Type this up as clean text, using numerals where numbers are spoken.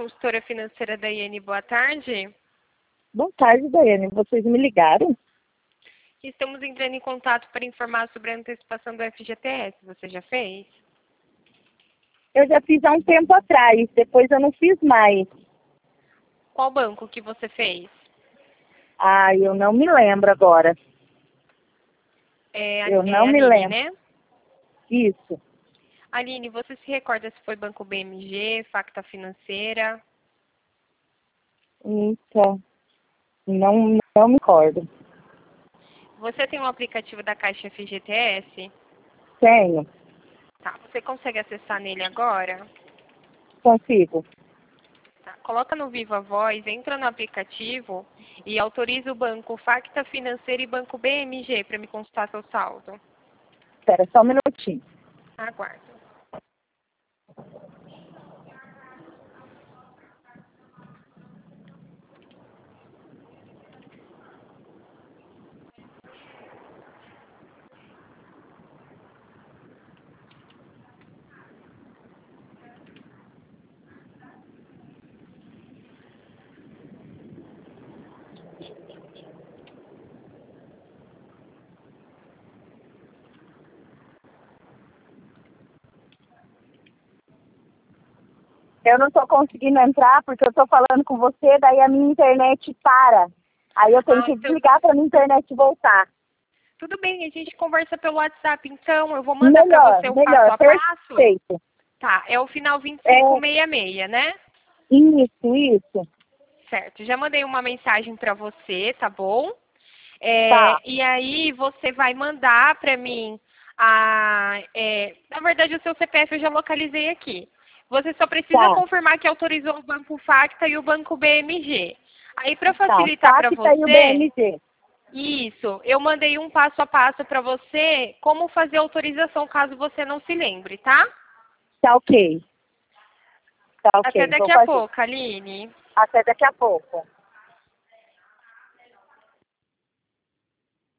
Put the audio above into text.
consultora financeira da IN. Boa tarde. Boa tarde, Daiane. Vocês me ligaram? Estamos entrando em contato para informar sobre a antecipação do FGTS. Você já fez? Eu já fiz há um tempo atrás, depois eu não fiz mais. Qual banco que você fez? Eu não me lembro agora. Eu não me Aline, lembro. né? Isso. Aline, você se recorda se foi Banco BMG, Facta Financeira? Então, não me recordo. Você tem um aplicativo da Caixa FGTS? Tenho. Tá. Você consegue acessar nele agora? Consigo. Tá. Coloca no Viva Voz, entra no aplicativo e autoriza o banco Facta Financeira e Banco BMG para me consultar seu saldo. Espera só um minutinho. Aguardo. Eu não estou conseguindo entrar porque eu estou falando com você, daí a minha internet para. Aí eu tenho que desligar para a minha internet voltar. Tudo bem, a gente conversa pelo WhatsApp, então eu vou mandar para você o passo a passo. Perfeito. Tá, é o final 2566, né? Isso. Certo, já mandei uma mensagem para você, tá bom? Tá. E aí você vai mandar para mim, na verdade o seu CPF eu já localizei aqui. Você só precisa confirmar que autorizou o Banco Facta e o Banco BMG. Aí para facilitar para você... e o BMG. Isso, eu mandei um passo a passo para você como fazer a autorização, caso você não se lembre, tá? Tá ok. Até daqui a pouco, Aline. Até daqui a pouco.